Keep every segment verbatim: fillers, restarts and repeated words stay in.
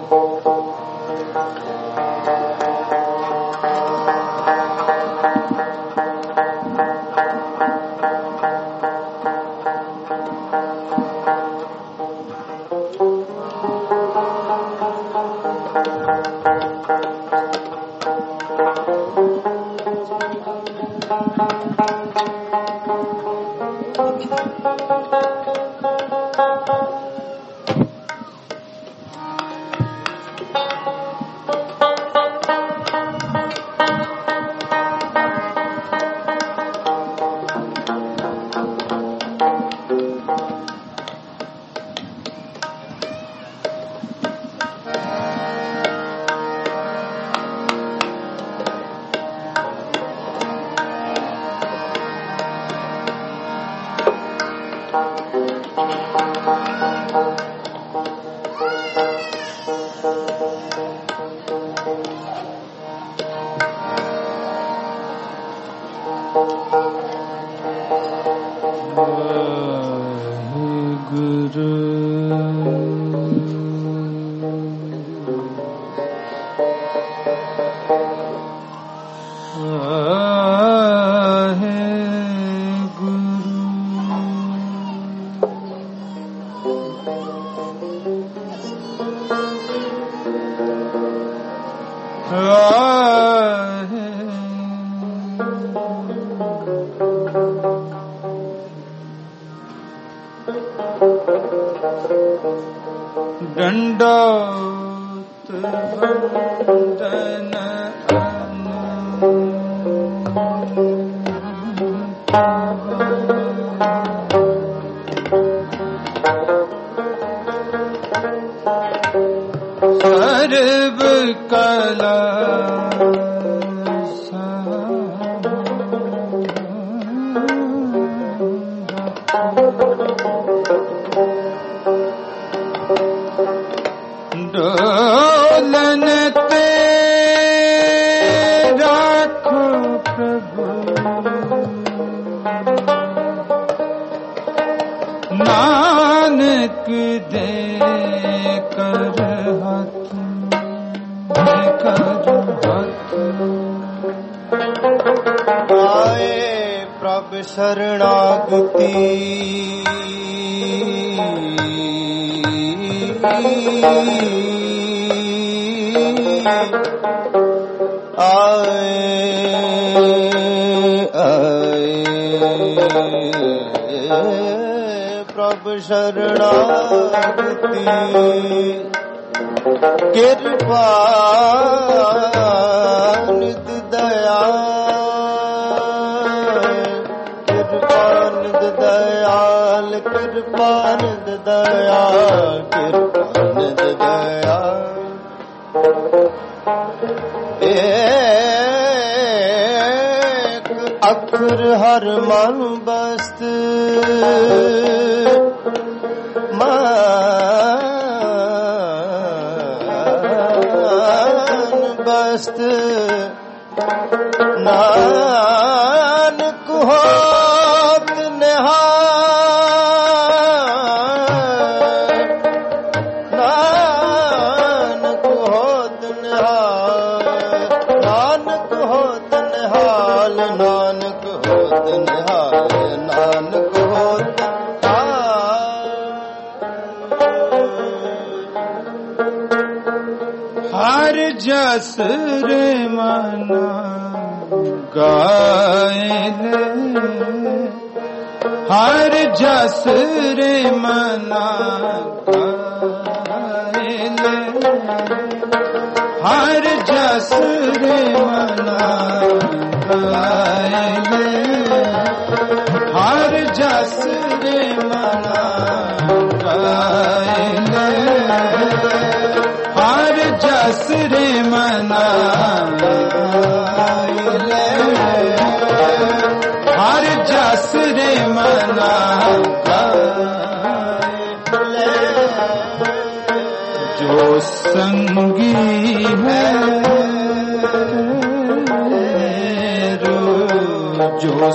जो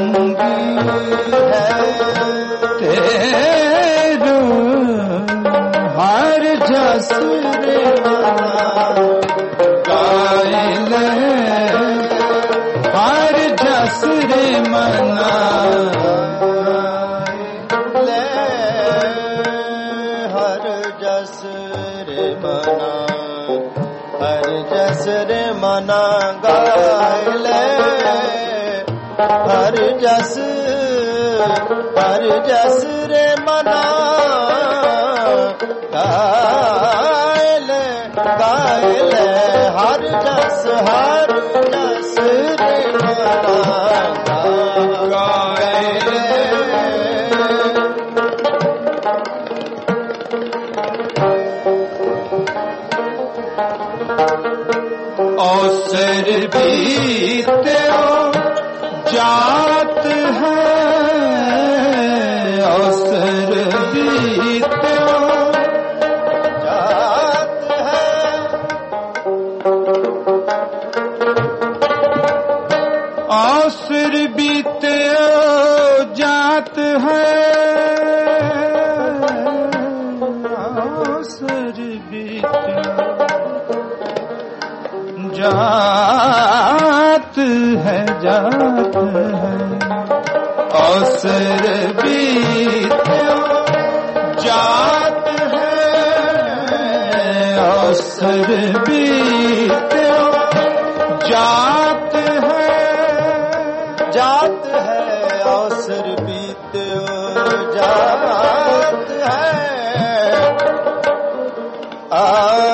संगी है तेरू हर जस रे मना ले हर जस रे मना हर जस रे मना गाय ले हर जस हर जस रे मना गाय ले गाय ले हर जस हर जस रे मना गाय ले अवसर बीते जात है अवसर बीते जात है अवसर बीते जात है अवसर बीते जात है जात है अवसर बीते जात है अवसर बीते जात है जात है अवसर बीते जात है आ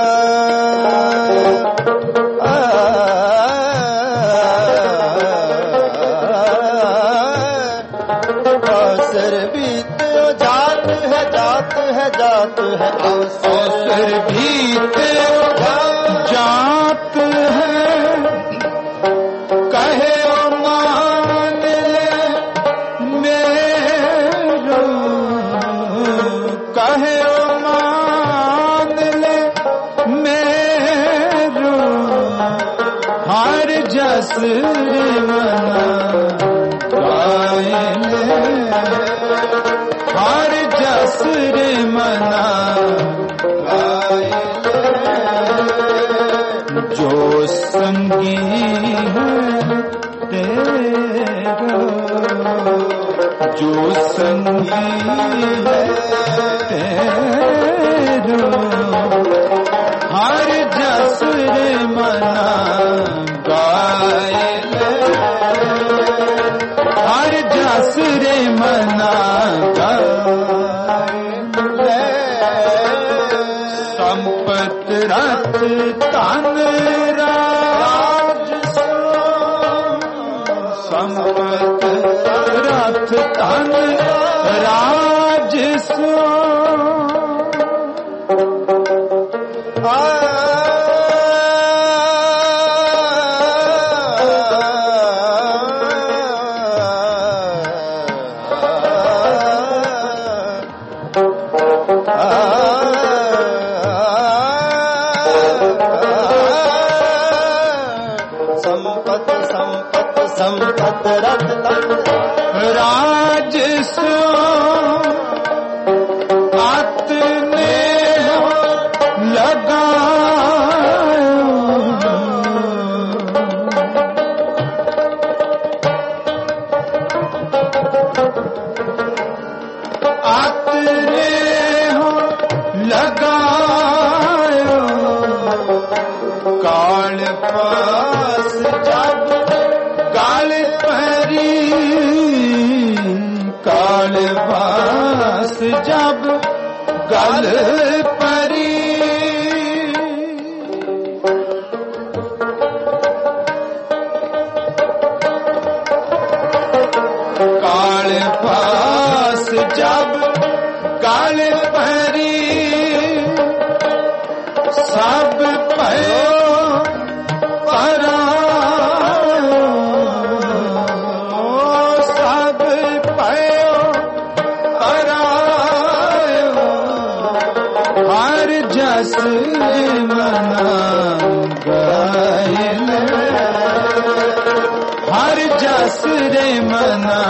अवसर बीते जात है जात है जात है अवसर बीते जात है कहे मान ले मेरो कहे मान ले मेरो हर जस मना गाए हर जस रे मना गाए जो संगी है तेरा जो संगी है तेरा हर जस रे मना गाए हर जस रे मना संपत रथ तन राज संपत रथ तन राज सो संपत संपत संपत रत राज सो आतने लगा आतने हो लगायो काल पास जब गाल परी काल पास जब गल परी काल पास जब गल परी सब भयो परायो सब भयो परायो हर जस मना गायल हर जस रे मना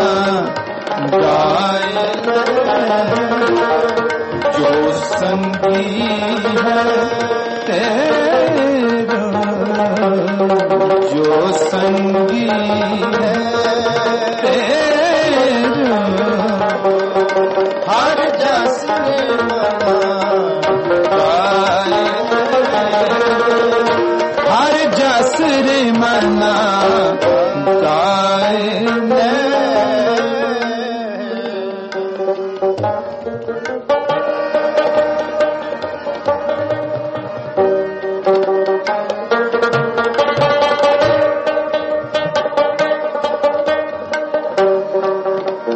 गायल जो संगी है तेरा जो संगी है तेरा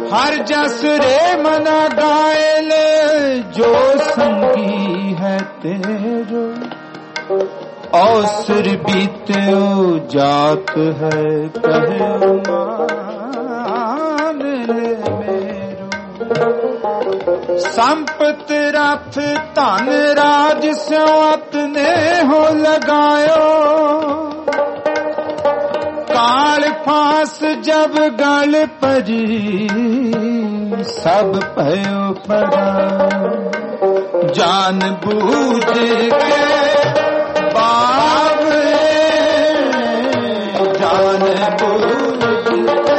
हर जस रे मना गायल जो संगी है तेरो अवसर बीत्यो जात है कहे मान ले मेरो संपत रथ धन राज स्योत ने हो लगायो काल फांस जब गल परी सब भयो परा जान बूझ के बाबरे जान बूझ के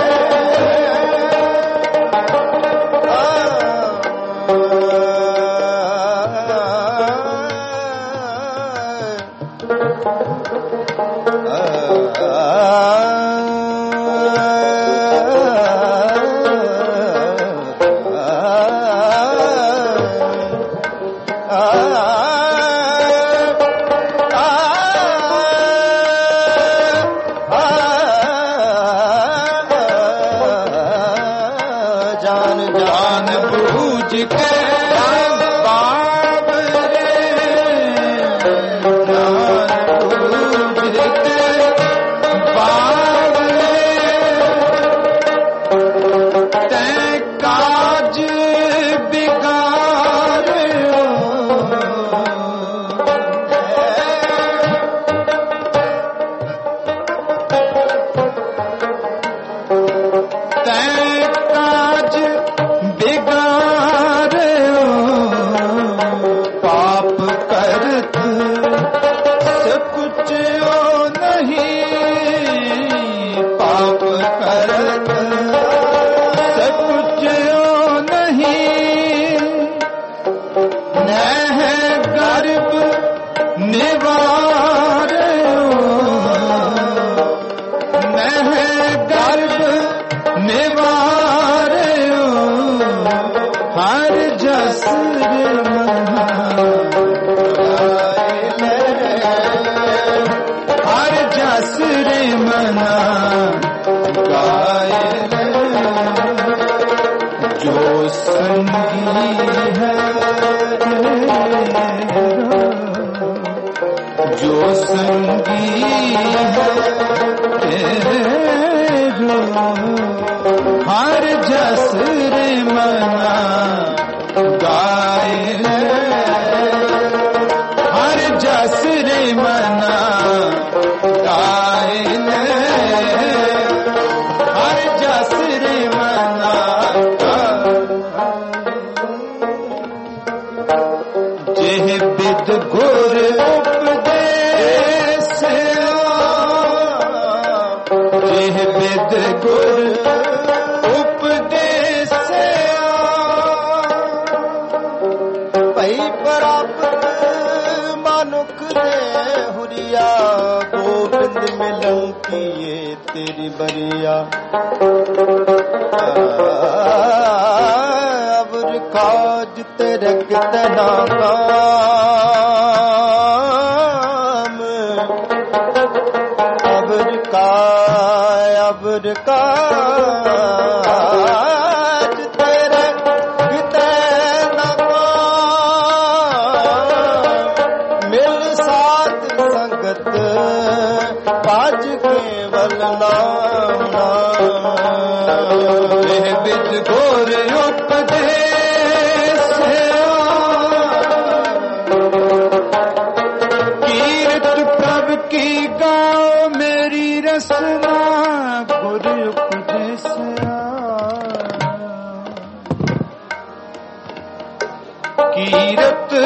कीरत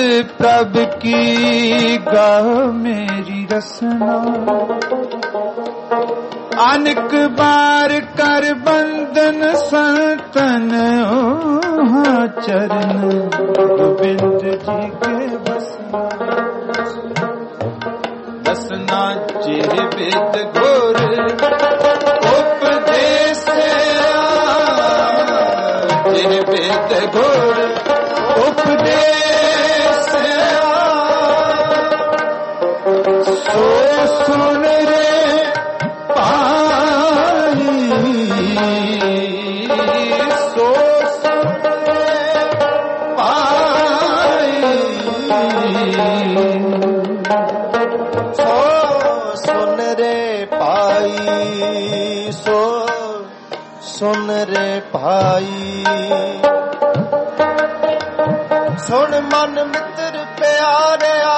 प्रभ की गाओ मेरी रसना अनेक बार कर बंदन संतन ओहा चरण गोविंद जी के बसना बसना जेह वेद घोर उपदेश जेह वेद घोर उपदेश सो सुन रे पाई ਸੋ ਸੋ ਸੁਨ ਰੇ ਭਾਈ ਸੋ ਸੁਨ ਰੇ ਭਾਈ ਸੁਣ ਮਨ ਮਿੱਤਰ ਪਿਆਰਿਆ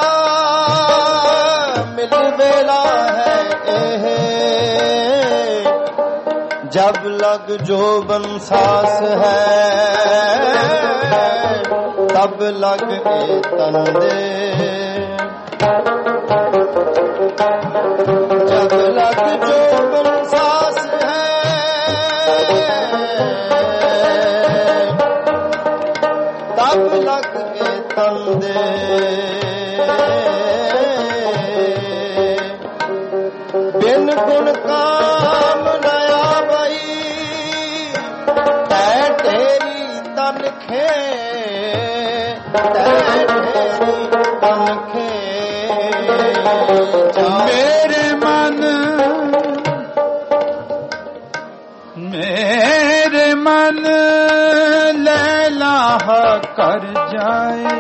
ਮਿਲ ਵੇਲਾ ਹੈ ਇਹ ਜਬ ਲਗ ਜੋਬਨ ਸਾਸ ਹੈ ਤਬ ਲਗ ਏ ਤੰਦੇ जब लग जोबन सास है तब लग के तंदे बिन गुण काम नया बई तै तेरी तन खे तै तेरी तन खे मेरे मन मेरे मन लैलाह कर जाए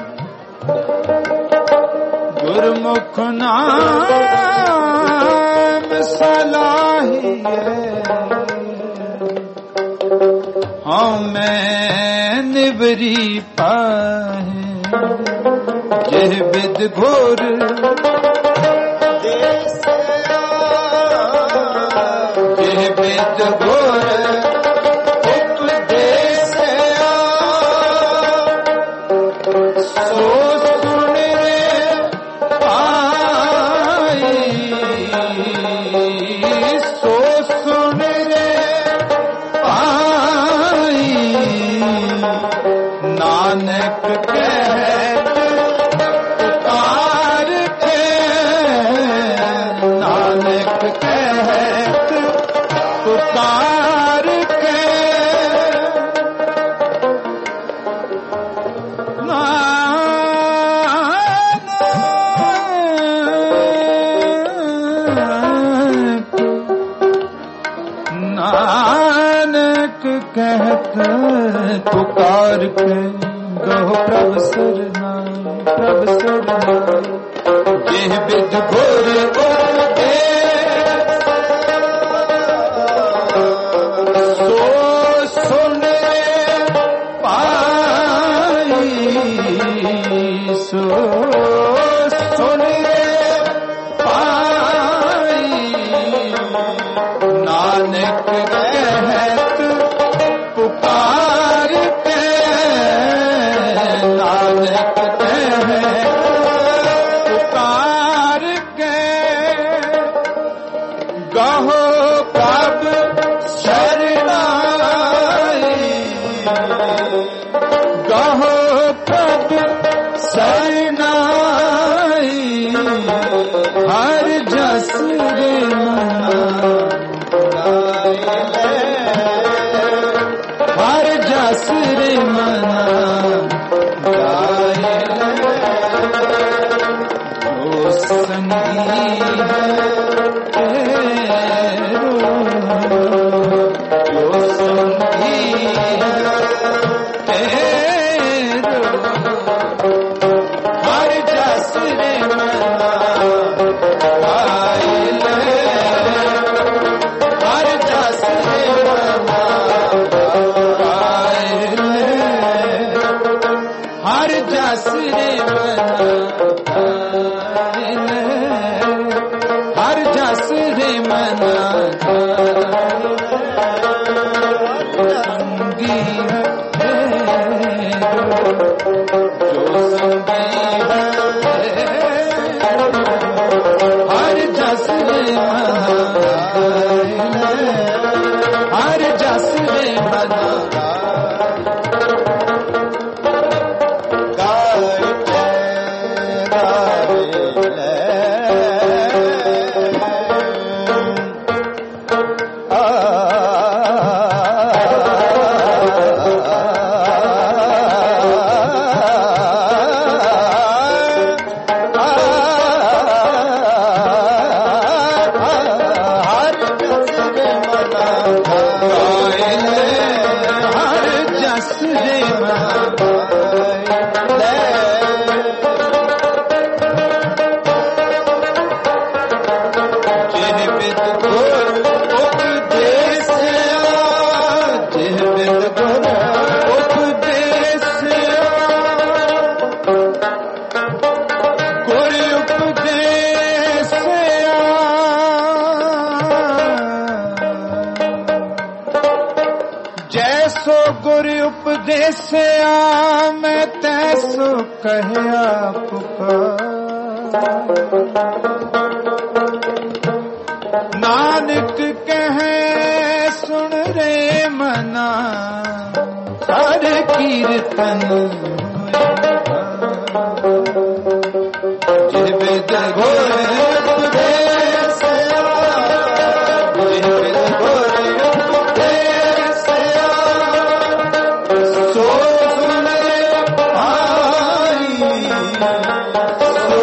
गुरमुख नाम सलाहिए हम मैं निवरी पाए जह बिद घोर जह बिद घोर उपदेश सो सुन रे पाई सो सुन रे पाई नानक कहत पुकार के नानक कहत पुकार के नानक कहत पुकार के गहो प्रभ सरनाई प्रभ सरनाई जेह बिद घोर उपदे सो सुन पाई सो सुन पाई नानक कहत पुकार के नानक कहत पुकार के गहो प्रभ शरणाई गहो प्रभ शरणाई हर जस रे मना हर जस रे मना गाए जो संगी है तेरो जो संगी है तेरो हर जस रे मना गाए हर जस रे मना गाए हर जस रे मना हर जस रे मना संगी है जो संगी है हर जस रे मना हर जस रे मना हर ਗੁਰ ਉਪਦੇਸਿਆ ਗੁਰ ਉਪਦੇਸਿਆ ਜੈਸੋ ਗੁਰ ਉਪਦੇਸਿਆ ਮੈਂ ਤੈਸੋ ਕਹਿਆ ਪੁਕਾਰ ਨਾਨਕ ਕਹੈ ਸੁਣ ਰੇ ਮਨਾ ਹਰ ਕੀਰਤਨ ਜਿਵੇਂ ਦੇ ਗੁਰ ਉਪਦੇਸਿਆ ਜਿਵੇਂ ਗੁਰ ਉਪਦੇਸਿਆ ਸੋ ਸੁਣ ਆਈ ਸੋ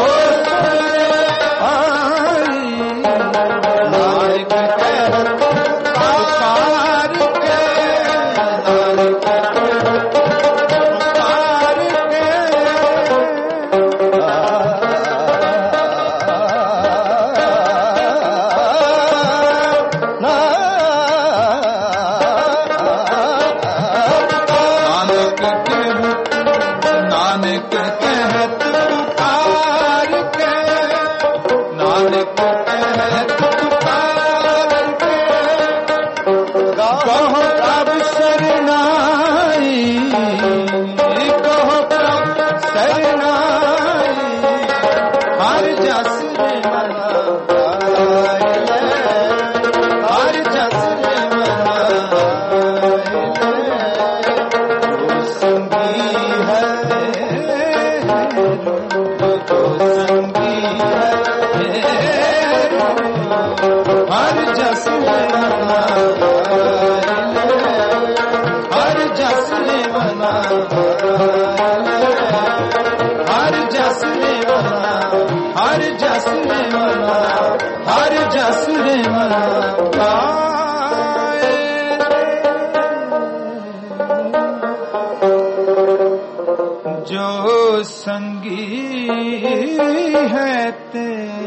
ਜੋ ਸੰਗੀ ਹੈ ਤੇ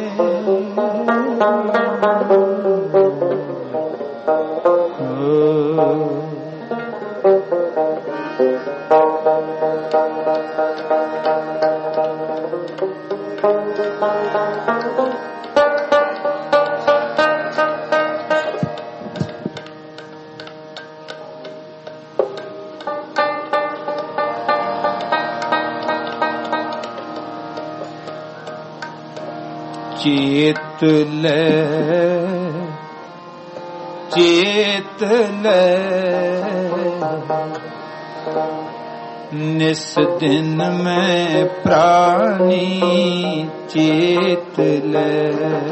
ਚੇਤ ਲੈ ਚੇਤ ਲੈ ਨਿਸ ਦਿਨ ਮੈਂ ਪ੍ਰਾਣੀ ਚੇਤ ਲੈ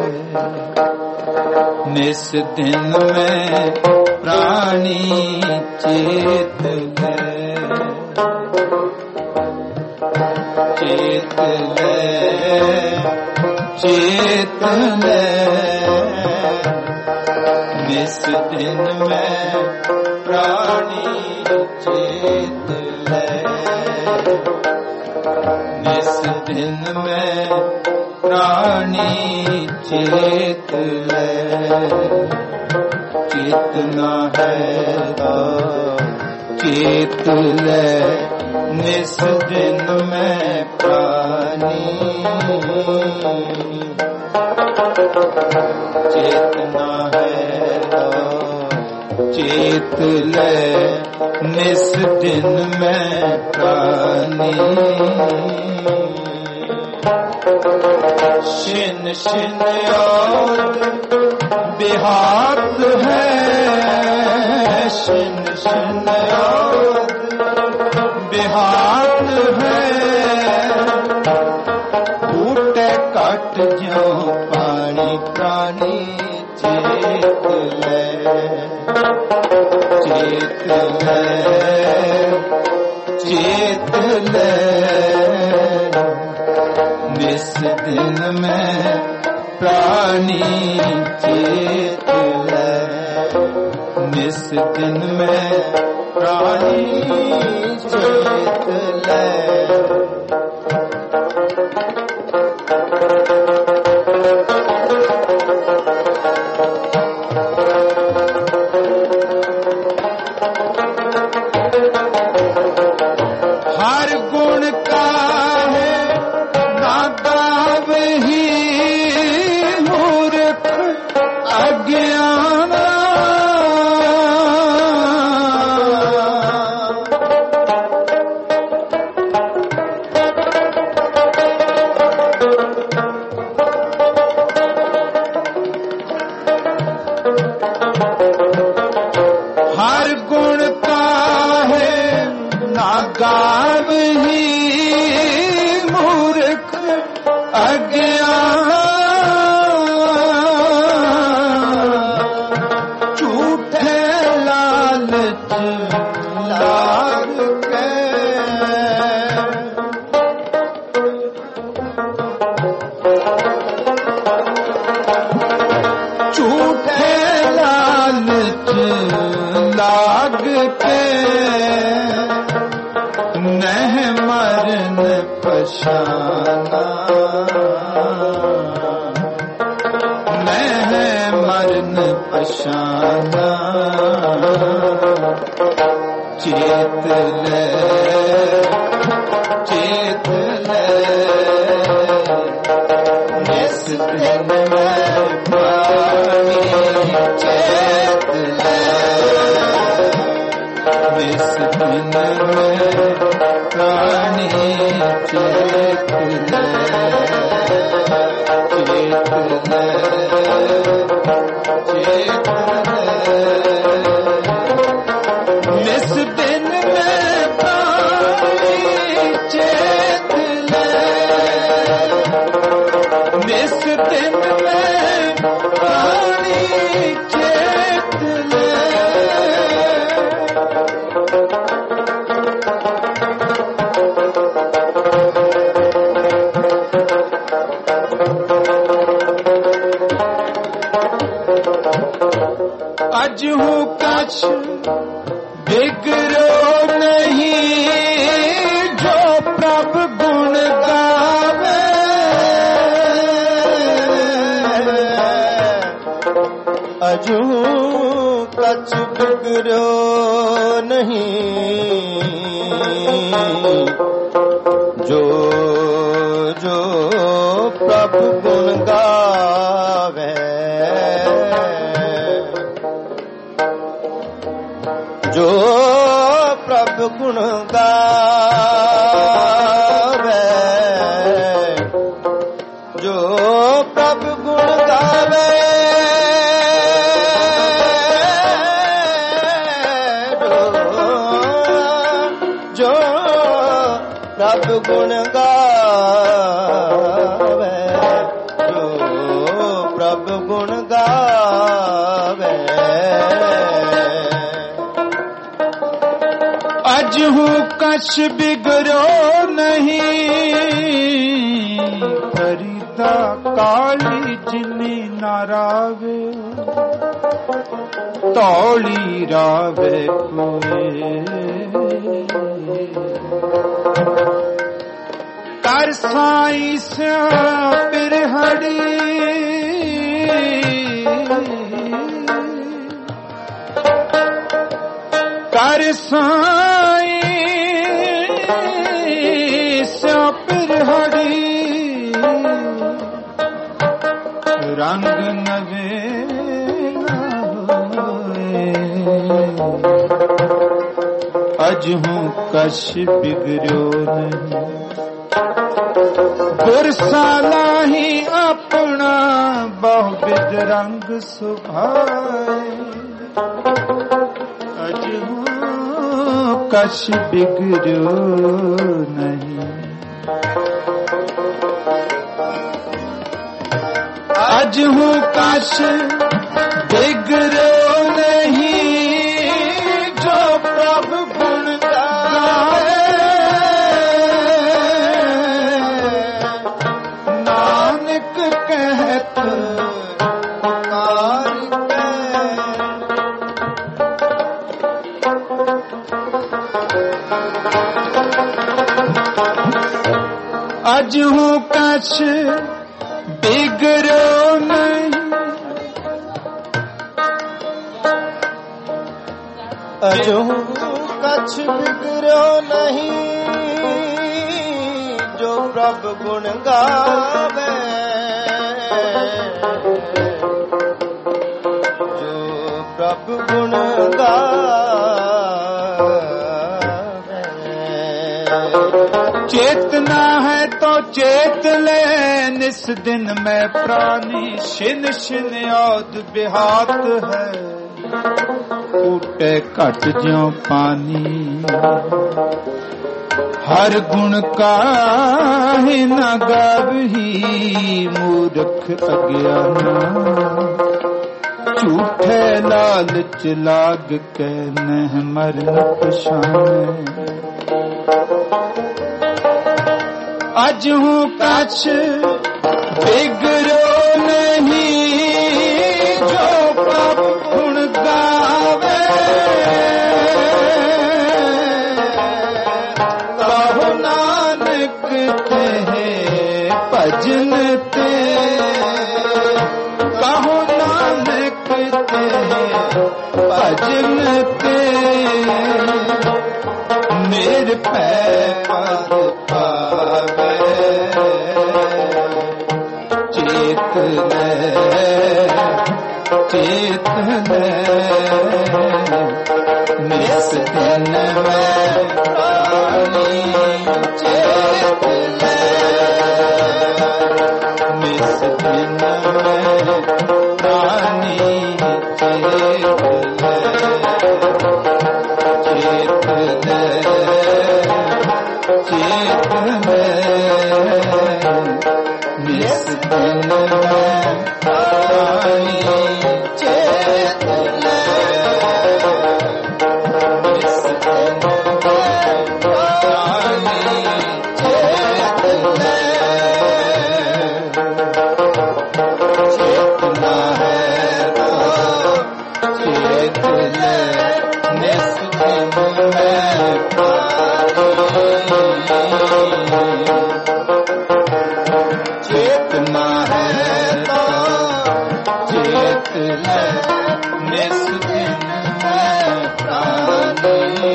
ਨਿਸ ਦਿਨ ਮੈਂ ਪ੍ਰਾਣੀ ਚੇਤ ਲੈ ਚੇਤ ਲੈ ਚੇਤ ਲੈ ਨਿਸ ਦਿਨ ਮੈਂ ਪ੍ਰਾਣੀ ਚੇਤ ਲੈ ਨਿਸ ਦਿਨ ਮੈਂ ਪ੍ਰਾਣੀ ਚੇਤ ਲੈ ਚੇਤਨਾ ਹੈ ਤਾ ਚੇਤ ਲੈ ਨਿਸ ਦਿਨ ਮੈਂ ਪ੍ਰਾਣੀ ਚੇਤਨਾ ਹੈ ਚੇਤ ਲੈ ਨਿਸ ਦਿਨ ਮੈਂ ਪ੍ਰਾਣੀ ਸ਼ਿਨ ਸ਼ਿਨ ਔਦ ਬਿਹਾਤ ਹੈ ਸ਼ਿਨ ਸ਼ਿਨ ਔਦ ਬਿਹਾਤ ਹੈ ਬੂਟੇ ਕੱਟ ਜੋ ਪਾਣੀ ਪ੍ਰਾਣੀ ਚੇਤ ਲੈ ਚੇਤ ਲੈ ਚੇਤ ਲੈ ਨਿਸ ਦਿਨ ਮੈਂ ਪ੍ਰਾਣੀ ਚੇਤ ਲੈ ਨਿਸ ਦਿਨ ਮੈਂ ਪ੍ਰਾਣੀ ਚੇਤ ਲੈ गावही मूर्ख अज्ञान झूठे लालच लाग के झूठे लालच लाग के नह मरन पशाना नह मरन पशाना चेत ले चेत ले निस दिन में प्राणी चेत ले निस दिन में प्राणी चेत ले चेत ले चेत ले निस दिन में प्राणी चेत ले निस दिन में प्राणी चेत ले अज हूँ कछ बिगड़ो नहीं जो प्रभु गुण गावे अज हूँ कछ बिगड़ो नहीं जो जो प्रभु गुण गावे जो प्रभु गुण गावे जो प्रभु गुण गावे जो प्रभु गुण गावे जो प्रभु गुण गावे अज हूँ कछ बिगड़ो नहीं फरीदा काली जिनी नारावे तौली रावे कोए कर साई स्या बिरहड़ी कर साई स्या बिरहड़ी रंग नवे अज हूँ कछ बिगड़ो नहीं गुरसाला ही अपना बहुविध रंग सुभाए अज हूँ कछ बिगड़ो नहीं अज हूँ कछ बिगड़ो नहीं जो प्रभु गुण गाए नानक कहत पुकार के अज हूँ कछ बिगड़ो नहीं अज हूँ कछ बिगड़ो नहीं जो प्रभु गुण गावे जो प्रभु गुण गावे चेतना है तो चेत ले निस दिन में प्राणी शिन शिन औद बिहात है टूटे घट ज्यों पानी हर गुण काहे न गावही मूर्ख अज्ञाना झूठे लालच लाग के नह मरन पछाने अज हूँ कछ बिगड़ो नहीं जो प्रभु गुण गावे कहो नानक कहे भजन ते कहो नानक कहे भजन ते मेरे पैर पद पावे चेत ले चेत ले निस दिन में प्राणी चेत ले निस दिन में प्राणी चेत ले चेत ले चेत ले निस दिन में प्राणी चेत ले निस दिन में प्राणी चेत ले चेतना है तो चेत ले निस दिन में चेतना है तो चेत ले निस दिन में प्राणी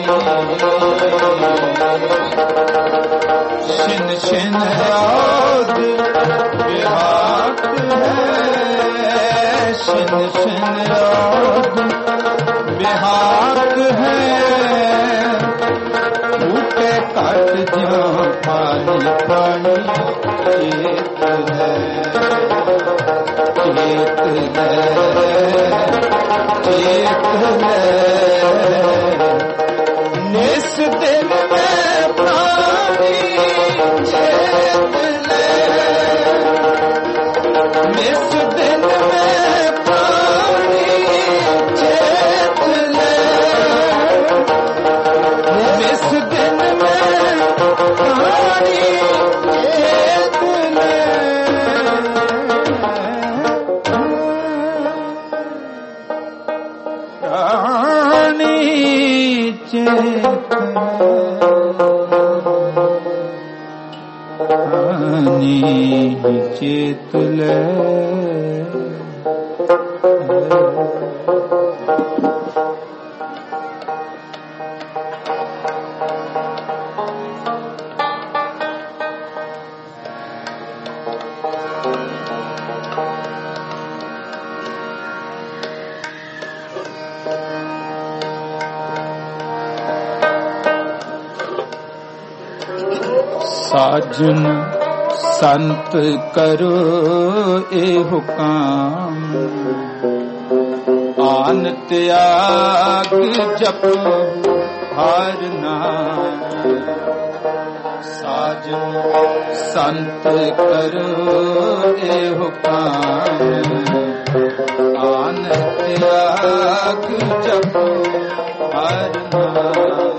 शिन शिन याद विहात है शिन शिन याद विहात है ऊटे काट जो पानी पानी चेत है चेत है चेत है निस दिन में प्राणी चेत ले निस दिन में प्राणी चेत ले निस दिन में प्राणी चेत ले प्राणी चेत प्राणी चेत ले साजन संत करो ए हुकाम आन त्याग जप हर नाम साजन संत करो ए हुकाम आन त्याग जप हर नाम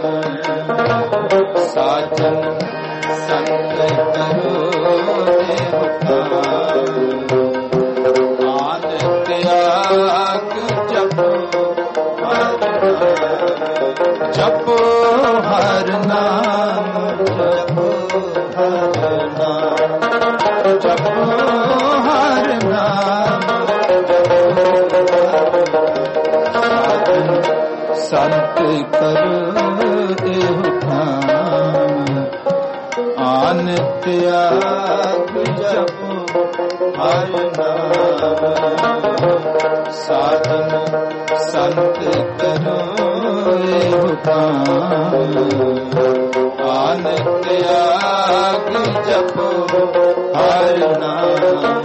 साजन संत करो ए हुकाम आन त्याग जपो हर नाम जपो हर नाम जपो हर नाम जपो हर नाम संत करो ए हुकाम आन त्याग जपो हर नाम साधन संत करो ए हुकाम आन त्याग जपो हर नाम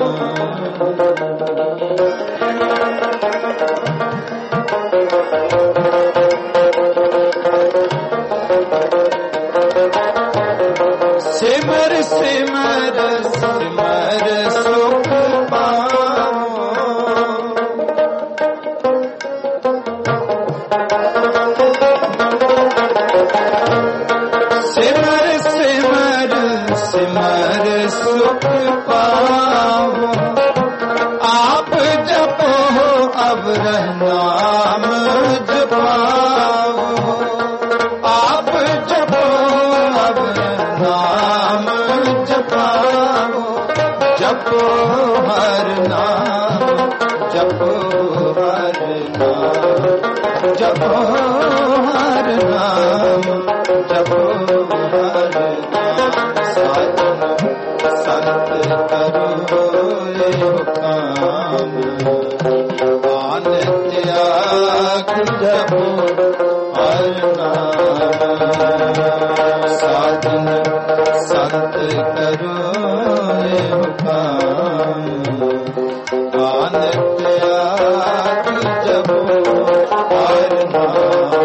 हर नाम जपो हर नाम जपो हर नाम जपो हर नाम साधन संत करो ये काम आन त्याग जपो हर नाम साधन संत करो ये काम आन त्याग जपो हर नाम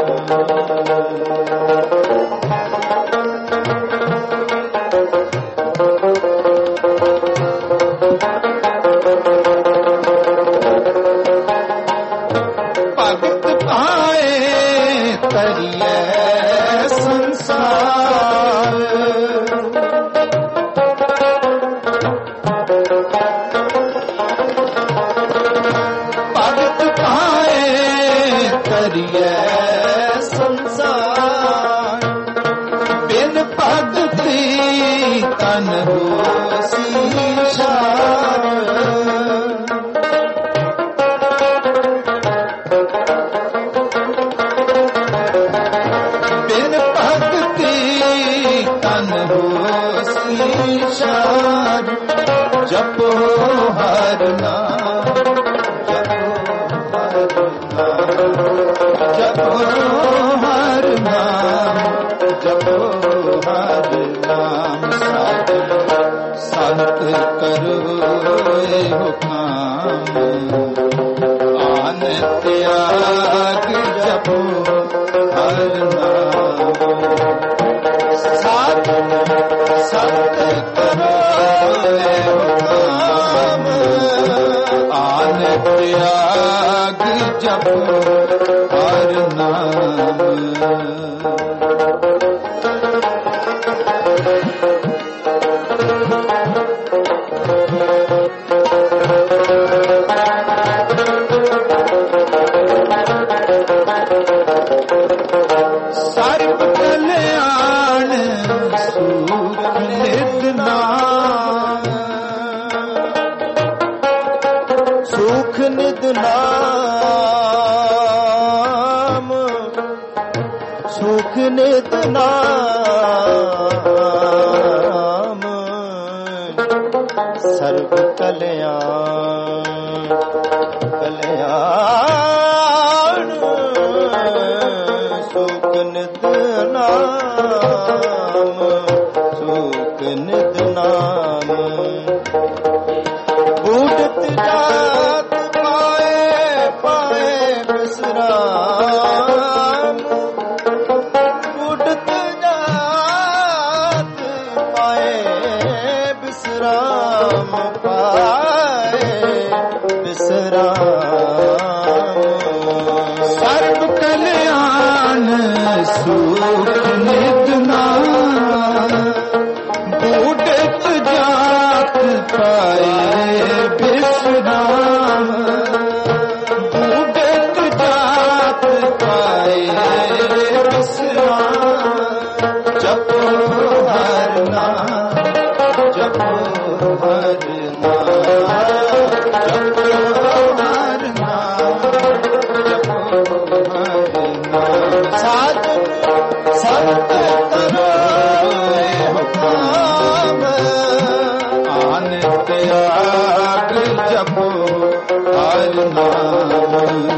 जपो हर नाम जपो हर नाम जपो हर नाम संत करो ये काम आन त्याग जपो हर नाम साधन संत करो आन त्याग जपो हर नाम सर्व कल्याण सुख नित नाम सुख नित नाम सुख नित नाम सर्व कल्याण कल्याण सुख नित नाम सुख नित नाम बूढ़त जात पाए पाए विश्राम बूढ़त जात पाए विश्राम पाए विश्राम सर्व कल्याण सुख नित नाम बूढ़त जात पाए विश्राम बूढ़त जात पाए विश्राम जपो हर नाम जपो हर नाम जपो हर नाम जपो हर नाम साधन संत करो ये काम आन त्याग जपो हर नाम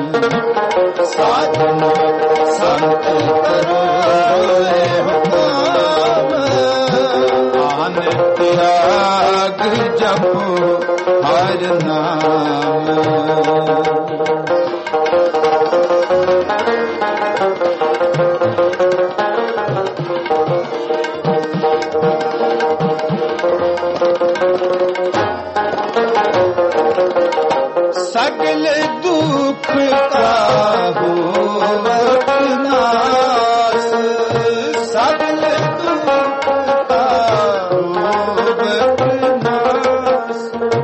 साधन संत करो ये काम आन त्याग जपो हर नाम सगल दुख का हो नाश सगल दुख का हो नाश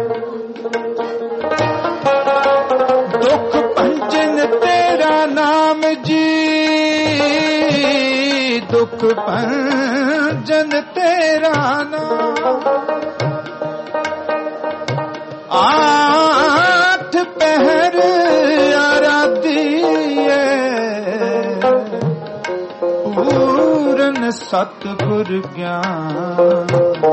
दुख भंजन तेरा नाम जी दुख भंजन तेरा नाम आठ पहर आराधिए पूरन सतगुर ज्ञान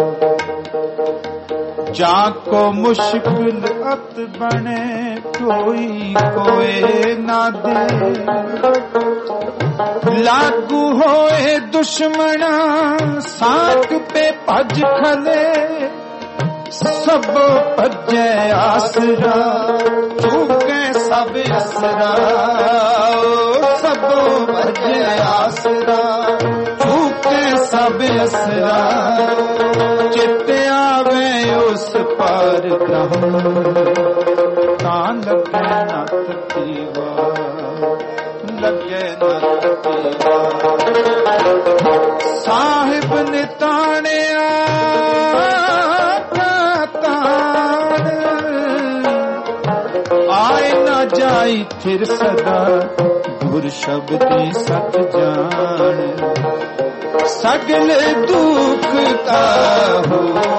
जाको मुश्किल अत बने कोई कोई ना दे लागू होए दुश्मना साक पे भज खले सब भजे आसरा चूके सब असरा सब भजे आसरा चूके सब असरा चित आवे उस पार ब्रह्म तां लगे नत पीवा लगे नत पीवा साहिब ने ताणिया आए न जाई फिर सदा गुर शब्दी सत जान सगले दुख का हो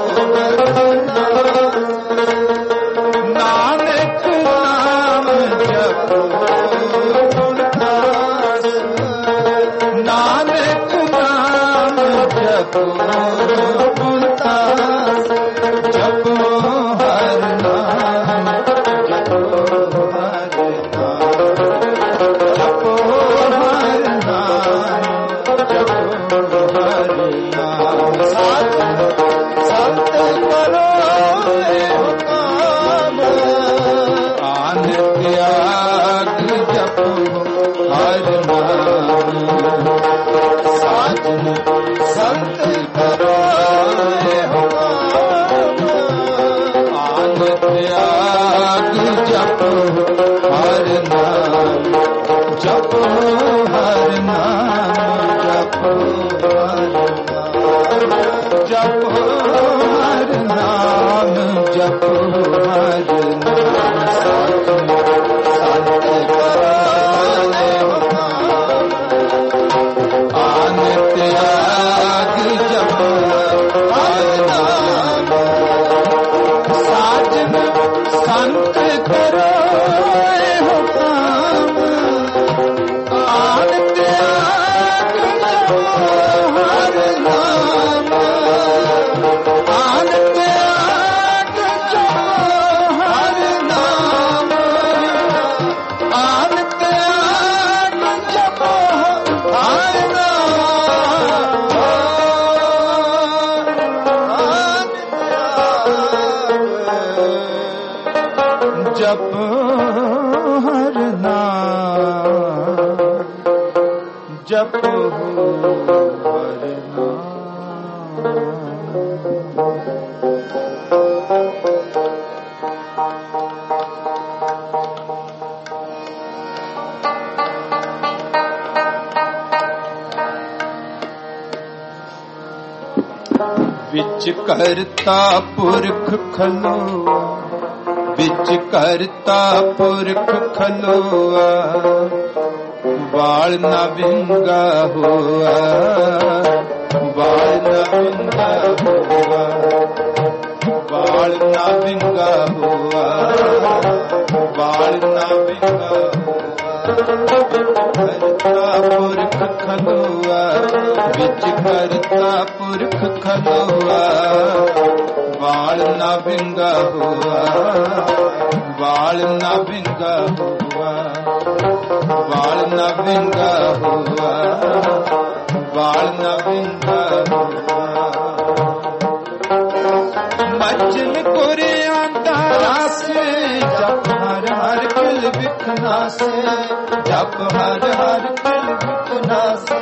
नानक नाम जपो नानक नाम जपो जपो हर नाम जपो हर नाम जपो हर नाम जपो हर नाम सत करो काम आन त्याग जपो हर नाम साधन संत करो आन त्याग जपो हर नाम जपो हर नाम जपो हर नाम जपो हर नाम जपो हर नाम संत करो आन त्याग जपो हर नाम साजन संत करो हो काम आन त्याग जपो हर नाम आन त्याग जपो हर नाम आन त्याग जपो हर नाम जप हर नाम जप हर नाम विच करता पुरख खलोआ विच करता पुरख खलोआ बाल न विंगा हुआ बाल न विंगा हुआ बाल न विंगा हुआ बाल न विंगा करता पुरख खलोआ विच करता पुरख खलोआ बाल न विंगा हुआ बाल न विंगा हुआ बाल न विंगा हुआ बाल न विंगा हुआ मजन कुरिया तारा से जप हर हर किल बिखना से जप हर हर किल बिखना से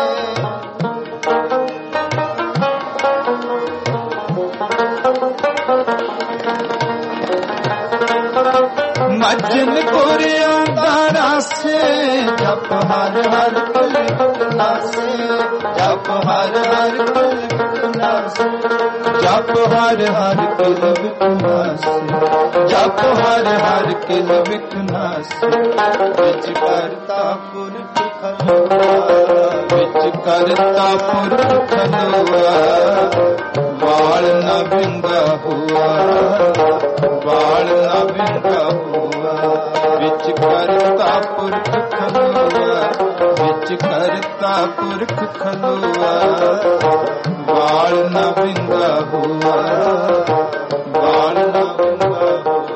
मजन कुरिया तारा से जप हर हर किल बिखना से जप हर हर किल बिखना से जप हर हर किल बिखना से जप हर हर किल बिखना से विच करता पुरख ਖਲੋਆ ਵਿੱਚ ਕਰਤਾ ਪੁਰਖ ਖਲੋਆ ਵਾਲ ਨਾ ਬਿੰਗਾ ਹੁਆ ਵਾਲ ਨਾ ਬਿੰਗਾ ਹੁਆ ਵਿੱਚ ਕਰਤਾ ਪੁਰਖ ਖਲੋਆ ਵਿੱਚ ਕਰਤਾ ਪੁਰਖ ਖਲੋਆ ਵਾਲ ਨਾ ਬਿੰਗਾ ਹੁਆ ਵਾਲ ਨਾ ਬਿੰਗਾ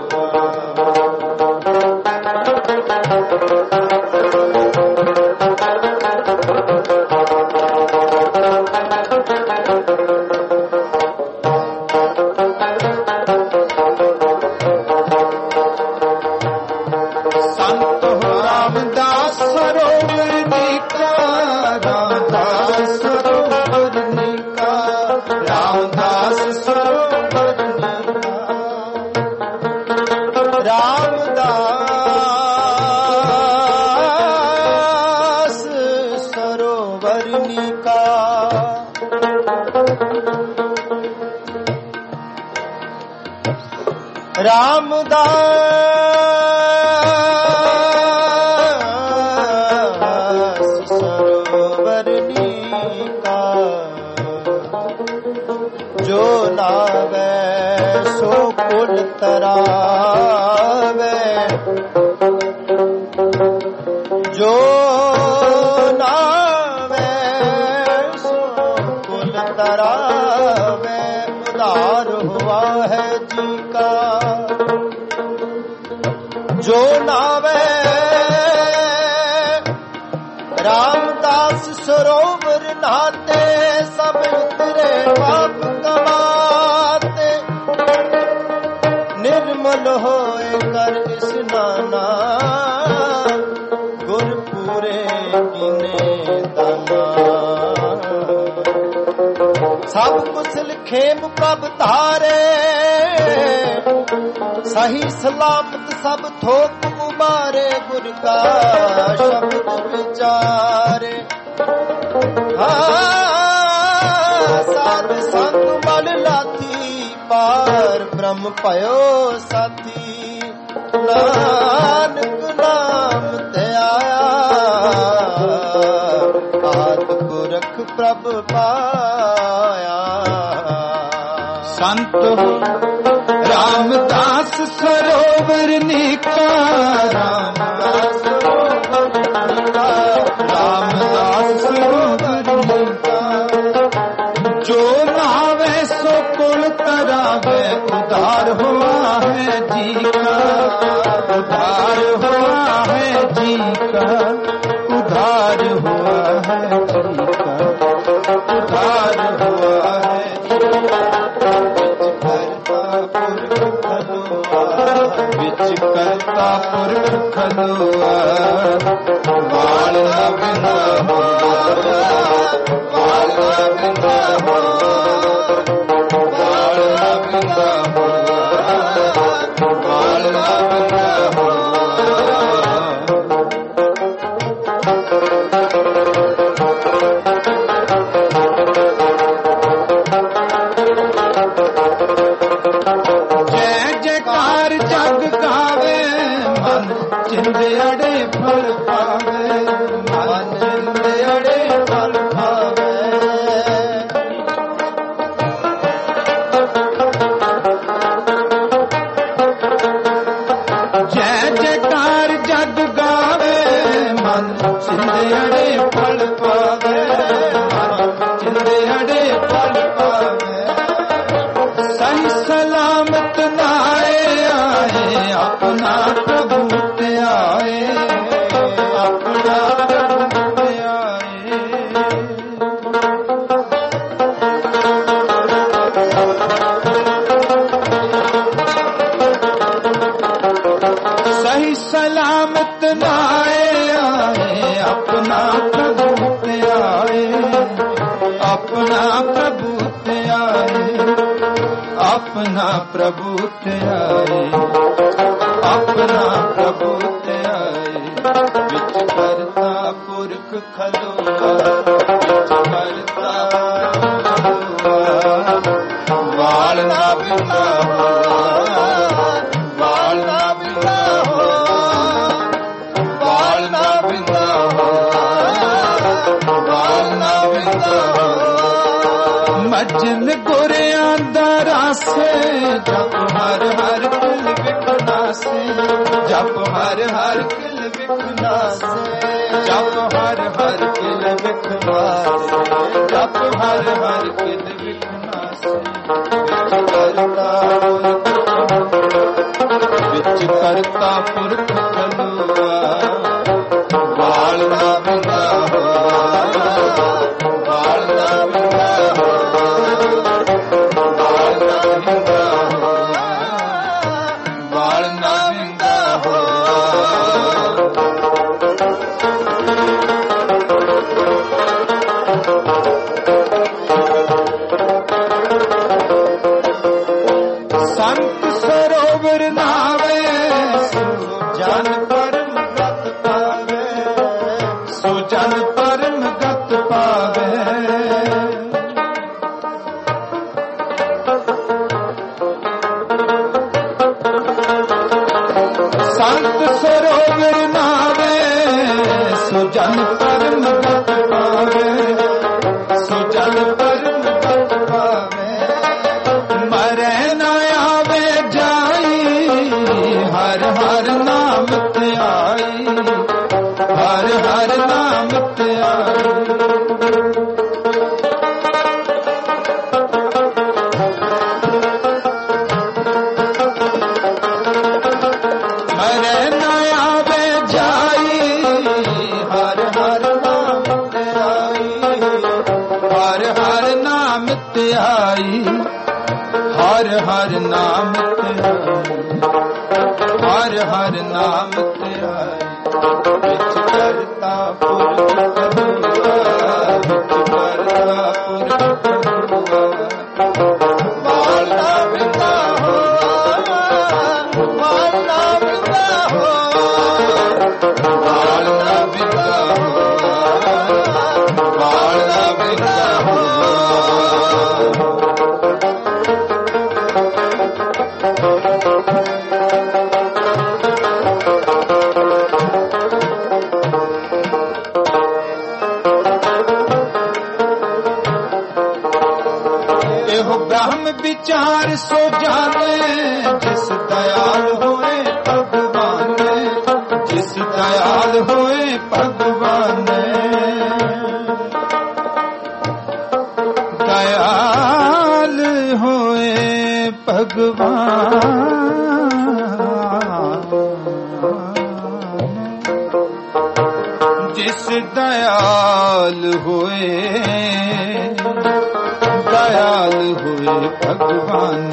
सही सलामत सब थोक उबारे गुर का शब्द विचारे साध संग बल लाथी पार ब्रह्म पयो साथी नानक नाम ते आया आद पुरख प्रभ पाया संत रामदास सरोवर निका रामदास रामदास सरोवर निका जो नहावे सो कुल तरावे उधार हुआ है जी का उधार हुआ है जी का उधार हुआ है जी का उधार हुआ है ਵਿੱਚ ਕਰਤਾ ਪੁਰਖ ਖਲੋਆ ਵਾਲ ਨਾ ਬਿੰਗਾ ਵਾਲ ਨਾ ਬਿੰਗਾ ਵਾਲ ਨਾ ਬਿੰਗਾ ਵਾਲ ਨਾ ਬਿੰਗਾ ਜਿੰਦੜੇ ਫਲ ਪਾਵੇ ਮਨ ਜਿੰਦੜੇ ਫਲ ਪਾਵੇ ਜੈ ਜੈਕਾਰ ਜਗ ਗਾਵੇ ਮਨ ਜਿੰਦੜੇ ਫਲ ਪਾਵੇ ਮਨ ਜਿੰਦੜੇ ਫਲ ਪਾਵੇ ਸਹੀ ਸਲਾਮਤ ਨਾਏ ਆਏ ਆਪਣਾ ਪ੍ਰਭੂ ਆਏ ਆਪਣਾ ਪ੍ਰਭੂ ਆਏ ਸਹੀ ਸਲਾਮਤ ਨਾਏ ਆਏ ਆਪਣਾ ਪ੍ਰਭੂ ਆਏ ਆਪਣਾ ਪ੍ਰਭੂ ਆਏ ਆਪਣਾ ਪ੍ਰਭੂ ਆਏ ਆਪਣਾ ਪ੍ਰਭੂ ਵਿੱਚ ਕਰਤਾ ਪੁਰਖ ਖਲੋਆ ਵਿੱਚ ਕਰਤਾ ਵਾਲ ਨਾ ਬਿੰਗਾ ਵਾਲ ਨਾ ਬਿੰਗਾ ਵਾਲ ਨਾ ਬਿੰਗਾ ਮੱਜਨ ਗੁਰਿਆਂ ਦਾ ਰਾਸੇ ਜਪ ਹਰ ਹਰ ਕਿਲ ਵਿਖਨਾਸੇ ਜਪ ਹਰ ਹਰ ਕਿਲ ਵਿਖਨਾਸੇ ਜਪ ਹਰ ਹਰ ਕਿਲ ਵਿਖਨਾਸੇ ਜਪ ਹਰ ਹਰ ਕਿਲ ਵਿਖਨਾਸੇ ਵਿੱਚ ਕਰਤਾ ਪੁਰਖ ਖਲੋਆ ਵਾਲ ਨਾ ਵਿੰਗਾ ਵਾਲ ਨਾ ਵਿੰਗਾ ਵਾਲ ਨਾ ਵਿੰਗਾ ਵਾਲ ਨਾ ਵਿੰਗਾ ਸੰਤ ਸਰੋਵਰ ਨਾਵੇ ਜਨ ਪਰਮ ਗਤ ਪਾਵੇ ਸੋ ਜਨ ਪਰਮ ਗਤ ਪਾਵੇ ਸੰਤ ਸਰੋਵਰ ਨਾਵੇ ਸੋ ਜਨ ਪਰਮ ਗਤ ਪਾਵੇ ਸੋ ਜਨ ਪਰਮ ਗਤ ਪਾਵੇ ਮਰੈ ਨਾ ਆਵੇ ਜਾਈ ਹਰ ਹਰ ਨਾਮ ਧਿਆਈ ਹਰ ਹਰ ਨਾਮ ਧਿਆਈ ਮਰੈ ਨਾ ਆਵੇ ਜਾਈ ਹਰ ਹਰ ਨਾਮ ਧਿਆਈ ਹਰ ਹਰ ਨਾਮ ਧਿਆਈ ਹਰ ਹਰ ਨਾਮ ਧਿਆਈ ਹਰ ਹਰ ਨਾਮ ਧਿਆਈ ਵਿੱਚ ਕਰਤਾ ਪੁਰਖ ਖਲੋਆ ਵਿੱਚ ਕਰਤਾ ਪੁਰਖ ਖਲੋਆ ਵਾਲ ਨਾ ਵਿੰਗਾ ਹੋ ਵਾਲ ਨਾ ਵਿੰਗਾ ਹੋ ਵਾਲ ਨਾ ਵਿੰਗਾ ਹੋ ਵਾਲ ਨਾ ਵਿੰਗਾ ਹੋ ਵਿਚਾਰ ਸੋ ਜਾਣੇ ਜਿਸ ਦਇਆਲ ਹੋਏ ਭਗਵਾਨ ਜਿਸ ਦਇਆਲ ਹੋਏ ਭਗਵਾਨ ਦਇਆਲ ਹੋਏ ਭਗਵਾਨ ਜਿਸ ਦਇਆਲ ਹੋਏ ਦਇਆਲ ਹੋਏ ਭਗਵਾਨ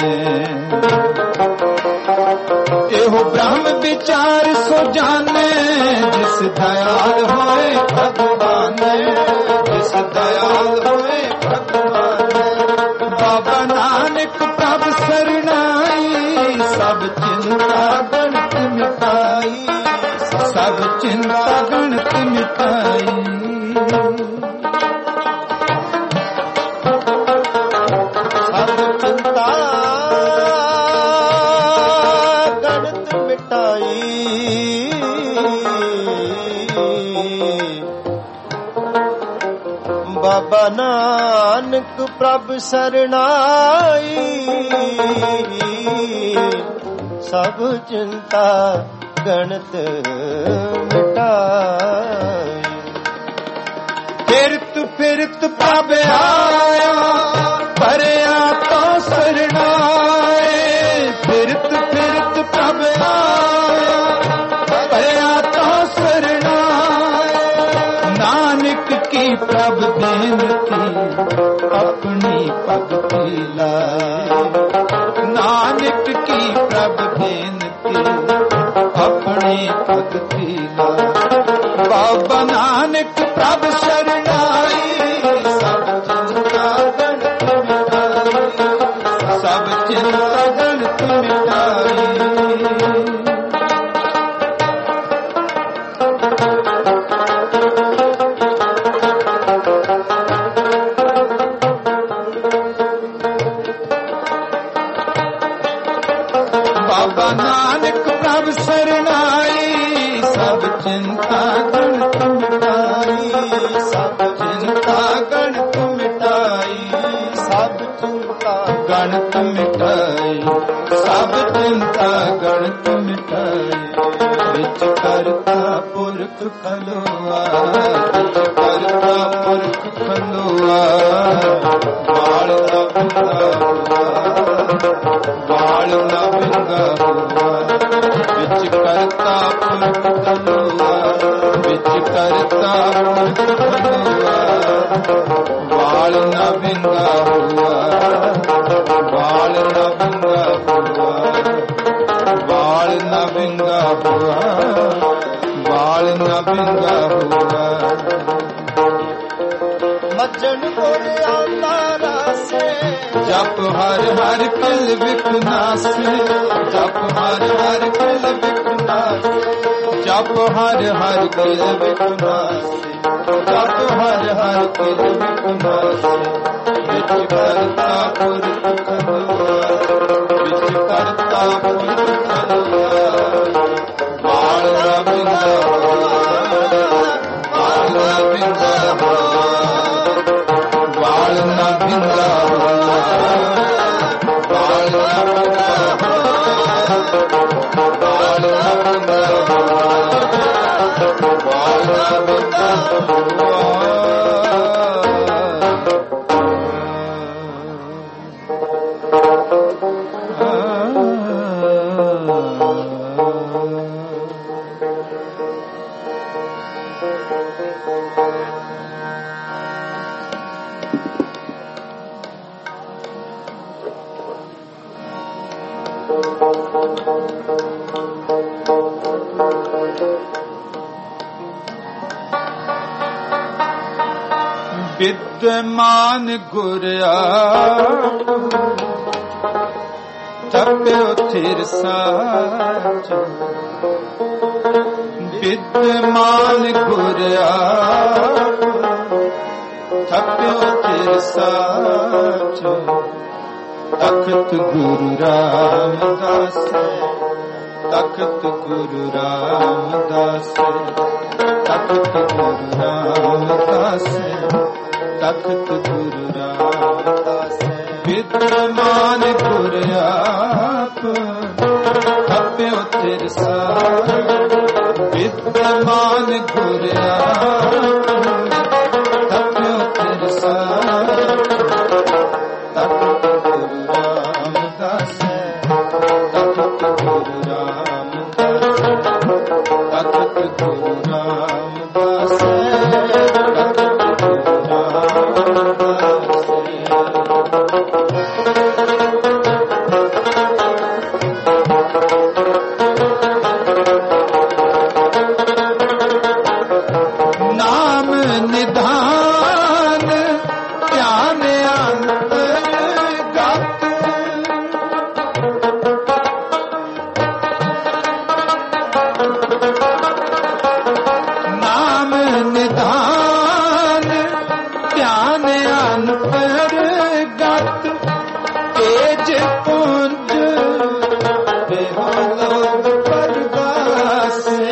ਇਹੋ ਬ੍ਰਹਮ ਵਿਚਾਰ ਸੋ ਜਾਣੇ ਜਿਸ ਦਇਆਲ ਹੋਏ ਭਗਵਾਨ ਜਿਸ ਦਇਆਲ ਹੋਏ ਭਗਵਾਨ ਬਾਬਾ ਨਾਨਕ ਪ੍ਰਭ ਸਰਣਾਈ ਸਭ ਚਿੰਤਾ ਗਣਤ ਮਿਟਾਈ ਸਭ ਚਿੰਤਾ ਗਣਤ ਮਿਟਾਈ ਬਾਬਾ ਨਾਨਕ ਪ੍ਰਭ ਸਰਣਾਈ ਸਭ ਚਿੰਤਾ ਗਣਤ ਮਿਟਾਈ ਫਿਰਤ ਫਿਰਤ ਪ੍ਰਭ ਆਇਆ ਭਰਿਆ ਤੋਂ ਸਰਣਾਏ ਫਿਰਤ ਫਿਰਤ ਪ੍ਰਭ ਆਇਆ ਭਰਿਆ ਤੋਂ ਸਰਣਾਏ ਨਾਨਕ ਕੀ ਪ੍ਰਭ ਬੇਨਤੀ ਆਪਣੀ ਭਗਤੀ ਲਾਏ ਨਾਨਕ ਕੀ ਪ੍ਰਭ ਬੇਨਤੀ ਆਪਣੀ ਭਗਤੀ ਲਾਏ ਬਾਬਾ ਨਾਨਕ ਪ੍ਰਭ ਸਰਣਾਈ ਸਭ ਚਿੰਤਾ ਗਣਤ ਮਿਟਾਈ ਸਭ ਚਿੰਤਾ ਗਣਤ ਮਿਟਾਈ ਬਾਬਾ ਨਾਨਕ ਪ੍ਰਭ ਸਰਣਾਈ ਸਭ ਚਿੰਤਾ ਗਣਤ ਮਿਟਾਈ ਸਭ ਚਿੰਤਾ ਗਣਤ ਮਿਟਾਈ ਸਭ ਗਣਤ ਮਿਟਾਈ, ਸਭ ਚਿੰਤਾ ਗਣਤ ਮਿਟਾਈ। ਵਿੱਚ ਕਰਤਾ ਪੁਰਖ ਖਲੋਆ, ਵਿੱਚ ਕਰਤਾ ਪੁਰਖ ਖਲੋਆ, ਬਾਲ ਨਾ ਬਿੰਗਾ ਹੁਆ, ਬਾਲ ਨਾ ਬਿੰਗਾ ਹੁਆ। ਵਿੱਚ ਕਰਤਾ ਪੁਰਖ ਖਲੋਆ, ਵਿੱਚ ਕਰਤਾ ਪੁਰਖ ਖਲੋਆ, ਬਾਲ ਨਾ ਬਿੰਗਾ ਹੁਆ, ਬਾਲ ਨਾ ਬਿੰਗਾ ਹੁਆ, ਬਾਲ ਨਾ ਬਿੰਗਾ ਹੁਆ, ਬਾਲ ਨਾ ਬਿੰਗਾ ਹੁਆ। ਮੱਜਣ ਕੋਲ ਆਉਂਦਾ ਰਾਸੇ, ਜਪ ਹਰ ਹਰ ਕਿਲ ਵਿਕਨਾਸੇ, ਜਪ ਹਰ ਹਰ ਕਿਲ ਵਿਕਨਾਸੇ, ਜਪ ਹਰ ਹਰ ਕਿਲ ਵਿਕਨਾਸੇ, ਜਪ ਹਰ ਹਰ ਕਿਲ ਵਿਕਨਾਸੇ। ਵਿੱਚ ਕਰਤਾ ਪੁਰਖ ਖਲੋਆ, ਵਿੱਚ ਕਰਤਾ ਪੁਰਖ ਖਲੋਆ, ਬਾਲ ਨਾ ਬਿੰਗਾ ਹੁਆ, ਬਾਲ ਨਾ ਬਿੰਗਾ ਹੁਆ, ਬਾਲ ਨਾ ਬਿੰਗਾ ਹੁਆ, ਬਾਲ ਨਾ ਬਿੰਗਾ ਹੁਆ, ਬਾਲ ਨਾ ਬਿੰਗਾ ਹੁਆ, ਬਾਲ ਨਾ ਬਿੰਗਾ ਹੁਆ। ਵਿਦਮਾਨ ਗੁਰ ਆਪ, ਥਪਿਓ ਥਿਰ ਸਾਚ। ਵਿਦਮਾਨ ਗੁਰ ਆਪ, ਥਪਿਓ ਥਿਰ ਸਾਚ। ਤਖਤ ਗੁਰੂ ਰਾਮਦਾਸ, ਤਖਤ ਗੁਰੂ ਰਾਮਦਾਸ, ਤਖਤ ਗੁਰੂ ਰਾਮਦਾਸ, ਤਖਤ ਗੁਰੂ ਰਾਮਦਾਸ। ਵਿਦਮਾਨ ਗੁਰ ਆਪ, ਥਪਿਓ ਥਿਰ ਸਾਚ। ਵਿਦਮਾਨ ਗੁਰ ਆਪ, ਥਪਿਓ ਥਿਰ ਸਾਚ। ਤਖਤ ਗੁਰੂ ਰਾਮਦਾਸ, ਤਖਤ ਗੁਰੂ ਰਾਮਦਾਸ, ਤਖਤ ਗੁਰੂ ਰਾਮਦਾਸ, ਤਖਤ ਗੁਰੂ ਰਾਮਦਾਸ। ਨਾਮ ਨਿਧਾਨ ਧਿਆਨ ਅੰਤਰਗਤ, ਨਾਮ ਨਿਧਾਨ ਧਿਆਨ ਅੰਤਰਗਤ। ਤੇਜ ਪੁੰਜ ਦੇਹੋ ਲੋਕ ਪਰਗਾਸੇ,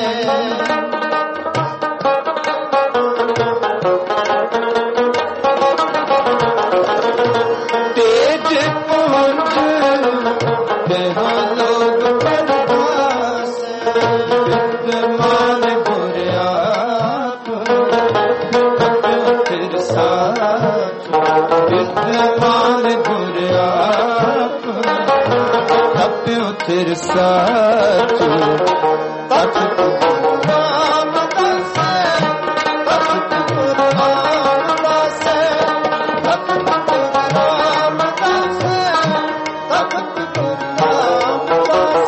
ਤੇਜ ਪੁੰਜ ਦੇਹੋ ਲੋਕ ਪਰਗਾਸੇ। ਵਿਦਮਾਨ ਗੁਰ ਆਪ, ਥਪਿਓ ਥਿਰ ਸਾਚ। ਵਿਦਮਾਨ ਗੁਰ ਆਪ, ਥਪਿਓ ਥਿਰ ਸਾਚ। ਤਖਤ ਗੁਰੂ ਰਾਮਦਾਸ, ਤਖਤ ਗੁਰੂ ਰਾਮਦਾਸ, ਤਖਤ ਗੁਰੂ ਰਾਮਦਾਸ, ਤਖਤ ਗੁਰੂ ਰਾਮਦਾਸ।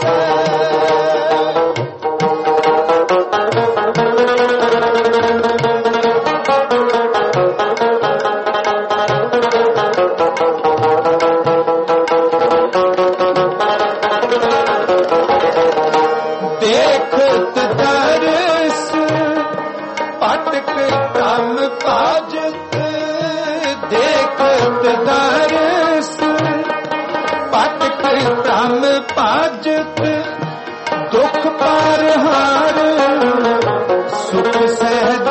ਦੇਖਤ ਦਰਸ ਪਟਕ ਕੰਮ ਪਾਜਤ, ਦੇਖਤ ਦਰਸ ਪਟਕ ਕੰਮ ਪਾਜਤ। ਦੁਖ ਪਰ ਹਾਰ ਸੁਖ ਸਹਿਜ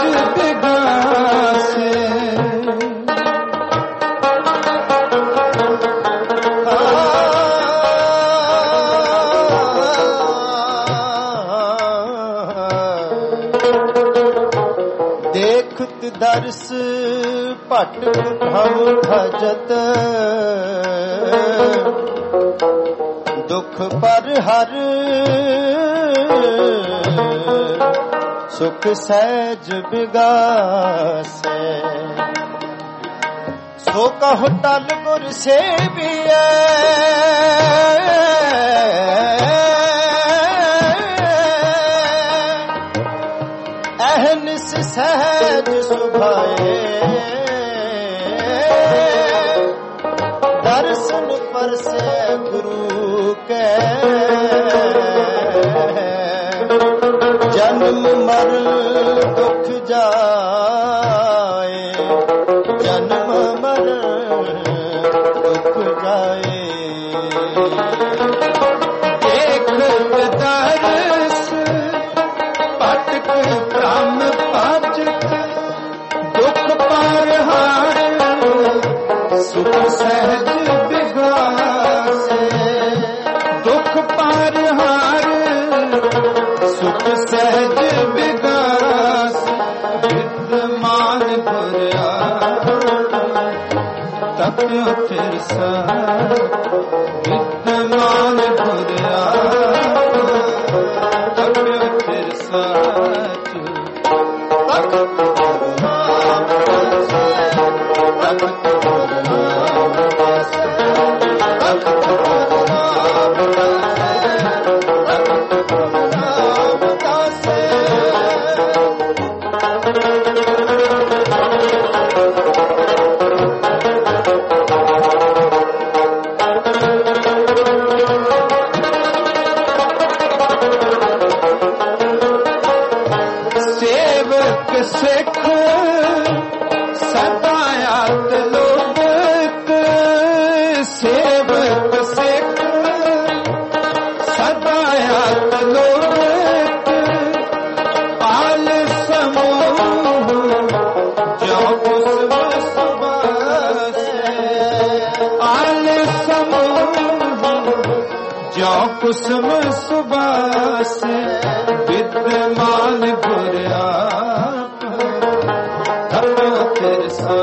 ਬਿਗਾਸੇ, ਦਰਸ ਭਟਕ ਭ੍ਰਮ ਭਜਤ ਦੁਖ ਪਰ ਹਰ ਸੁਖ ਸਹਿਜ ਬਿਗਾਸੈ ਸੋ ਕਹੁ ਟਲ ਗੁਰ ਸੇਵੀਐ ਅਹਨਿਸ ਸਹਿਜ ਸੁਭਾਏ ਦਰਸ਼ਨ ਪਰਸੈ ਗੁਰੂ ਕੈ ਜਨਮ ਮਰਨ ਦੁਖ ਜਾਏ ਜਨਮ ਮਰਨ ਦੁਖ ਜਾਏ ਦੇਖ ਦਰਸ ਭਟਕ ਭ੍ਰਮ ਭਜਤ ਦੁਖ ਪਰ ਹਰ ਸੁਖ ਸਹਿਜ ਬਿਗਾਸੈ ਦੁਖ ਪਰ ਹਰ ਸੁਖ ਸਹਿਜ ਬਿਗਾਸ ਵਿਦਮਾਨ ਗੁਰਿਆ ਤਪਿ ਥਿਰ ਸਾ ਵਿਦਮਾਨ ਗੁਰਿਆ ਤਪਿ ਥਿਰ ਸਾਚ ਤਖਤ ਗੁਰੂ ਰਾਮਦਾਸ ਤਖਤ ਗੁਰੂ ਰਾਮਦਾਸ ਤਖਤ ਗੁਰੂ ਰਾਮਦਾਸ ਤਖਤ ਗੁਰੂ ਰਾਮਦਾਸ ਸੇਵਕ ਸਿੱਖ ਸਦਾ ਆਤ ਲੋਭਤ ਸੇਵਕ ਸਿੱਖ ਸਦਾ ਆਤ ਲੋਭਤ ਆਲ ਸਮੂਹ ਜੋ ਕੁਸਮ ਸੁਬਾਸੈ ਆਲ ਸਮੂਹ ਜੋ ਕੁਸਮ ਸੁਬਾਸੈ ਵਿਦਮਾਨ ਗੁਰਿਆ ਧਰੋ ਤੇਰ ਸਾ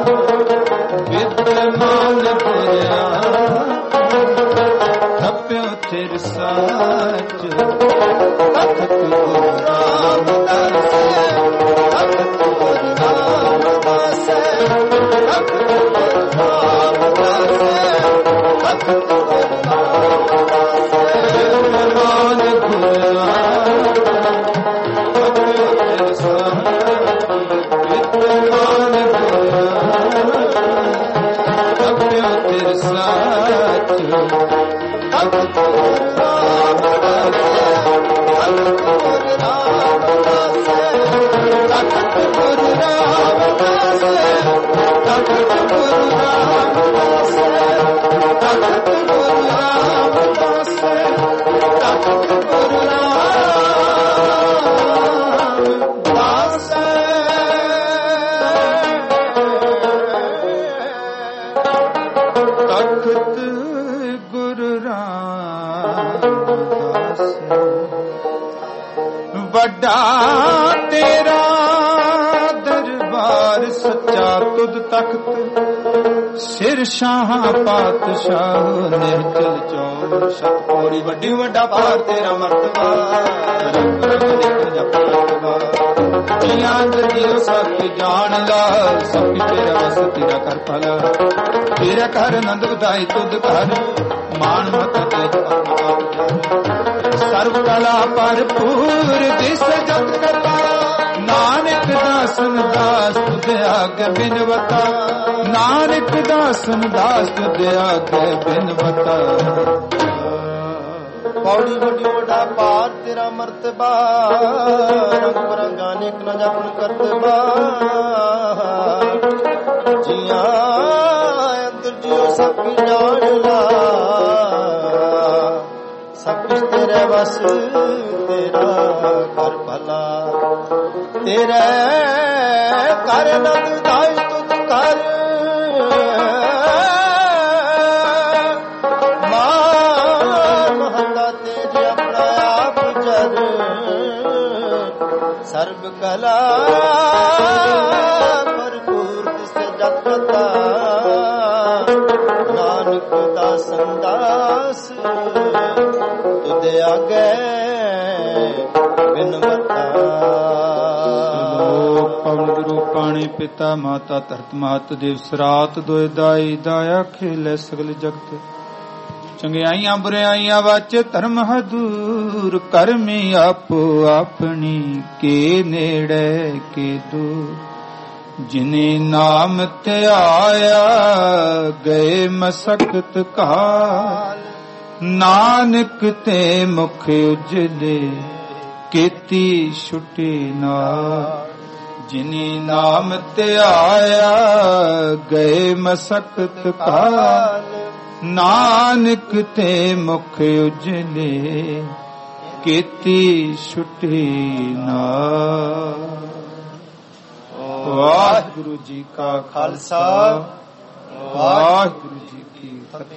ਵਿਦਮਾਨ ਗੁਰਿਆ ਧਪਿਓ ਤੇਰ ਸਾਚ ਤਖਤ ਗੁਰੂ ਰਾਮਦਾਸ ਤਖਤ ਗੁਰੂ ਰਾਮਦਾਸ ਤਖਤ ਗੁਰੂ ਰਾਮਦਾਸ ਤਖਤ ਗੁਰੂ ਰਾਮਦਾਸ ਵਿਦਮਾਨ ਗੁਰਿਆ ਤਖਤ ਗੁਰੂ ਰਾਮਦਾਸ ਵੱਡਾ ਤੇਰਾ ਦਰਬਾਰ ਸੱਚਾ ਤੁਧ ਤਖਤ ਸਿਰ ਸ਼ਾਹ ਪਾਤਸ਼ਾਹ ਨਿਹਚਲ ਚੌਰ ਸਤਪੌੜੀ ਵੱਡੀ ਵੱਡਾ ਭਾਰ ਤੇਰਾ ਮਰਤਬਾ ਰੰਗ ਰੰਗ ਦੇਖ ਜਪ ਰਤਬਾ ਜੀਆਂ ਜੀਓ ਸਭ ਜਾਣ ਲਾ ਸਭ ਤੇਰਾ ਵਸ ਤੇਰਾ ਕਰ ਭਲਾ ਤੇਰਾ ਘਰ ਆਨੰਦ ਵਧਾਈ ਤੁਧ ਘਰ ਮਾਨ ਮਤ ਤੇ ਸਰਬ ਕਲਾ ਭਰਪੂਰ ਦਿਸ ਜਗ ਕਰਤਾ ਨਾਨਕ ਦਾਸਨ ਦਾਸ ਤੁਧ ਆਗੇ ਬਿਨਵਤਾ ਨਾਨਕ ਦਾਸਨ ਦਾਸ ਤੁਧ ਆਗੇ ਬਿਨਵਤਾ ਪੌੜੀ ਵੱਡੀ ਵੱਡਾ ਭਾਰ ਤੇਰਾ ਮਰਤਬਾ ਰੰਗ ਬਰੰਗਾ ਨੇਕ ਨ ਜਪਨ ਕਰਤਬਾ ਜੀਆਂ ਅੰਦਰ ਜਿਉ ਸਭ ਕੀ ਜਾਣ ਲਾ ਸਭ ਕੁਛ ਤੇਰੇ ਵਸ ਤੇਰਾ ਕਰ ਭਲਾ ਤੇਰੇ ਕਰ ਨੰਦ ਦਾਈ ਤੁਧ ਕਰ ਸਰਬ ਕਲਾ ਮਤਾ ਨਾਨਕ ਦਾਸਨ ਦਾਸ ਤੁਧ ਆਗੇ ਬਿਨਵਤਾ। ਪਵਨ ਗੁਰੂ ਪਾਣੀ ਪਿਤਾ ਮਾਤਾ ਧਰਤ ਮਾਤ ਦੇਵ ਸਰਾਤ ਦੋਇ ਦਾਈ ਦਾਇਆ ਖੇਲੇ ਸਗਲ ਜਗਤ। ਚੰਗਿਆਈਆਂ ਬੁਰਿਆਈਆਂ ਵਾਚੇ ਧਰਮ ਹਦੂਰ ਕਰਮੀ ਆਪੋ ਆਪਣੀ ਕੇ ਨੇੜੇ ਕੇ ਦੂਰ। ਜਿਨੇ ਨਾਮ ਧਿਆਇਆ ਗਏ ਮਸਕਤ ਕਾਲ ਨਾਨਕ ਤੇ ਮੁਖ ਉਜਲੇ ਕੀਤੀ ਛੁਟੀ ਨਾਲ। ਜਿਨੇ ਨਾਮ ਧਿਆਇਆ ਗਏ ਮਸਕਤ ਕਾਲ ਨਾਨਕ ਤੇ ਮੁਖ ਉਜਲੇ ਕੀਤੀ ਛੁਟੀ ਨਾਲ। ਵਾਹਿਗੁਰੂ ਜੀ ਕਾ ਖਾਲਸਾ ਵਾਹਿਗੁਰੂ ਜੀ ਕੀ ਫਤਿਹ।